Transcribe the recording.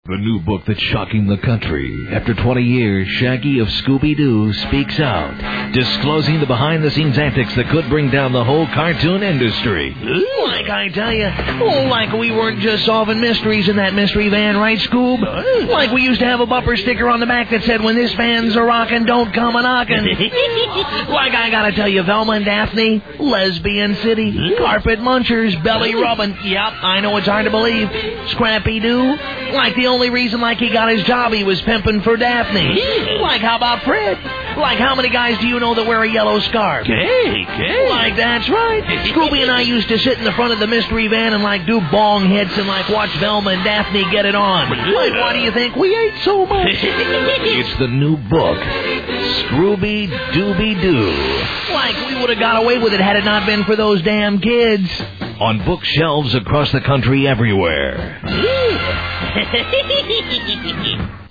The new book that's shocking the country. After 20 years, Shaggy of Scooby-Doo speaks out, disclosing the behind-the-scenes antics that could bring down the whole cartoon industry. Like I tell you, like we weren't just solving mysteries in that mystery van, right, Scoob? Like we used to have a bumper sticker on the back that said, when this van's a-rockin', don't come a-knockin'. Like I gotta tell you, Velma and Daphne, lesbian city, carpet munchers, belly rubbing. Yep, I know it's hard to believe. Scrappy-Doo, like the only reason like he got his job, he was pimping for Daphne. Like how about Fred? Like how many guys do you know that wear a yellow scarf? Like that's right. Scooby and I used to sit in the front of the mystery van and like do bong hits and like watch Velma and Daphne get it on. Like why do you think we ate so much? It's the new book, Scooby-Dooby-Doo. Like we would have got away with it had it not been for those damn kids. On bookshelves across the country everywhere.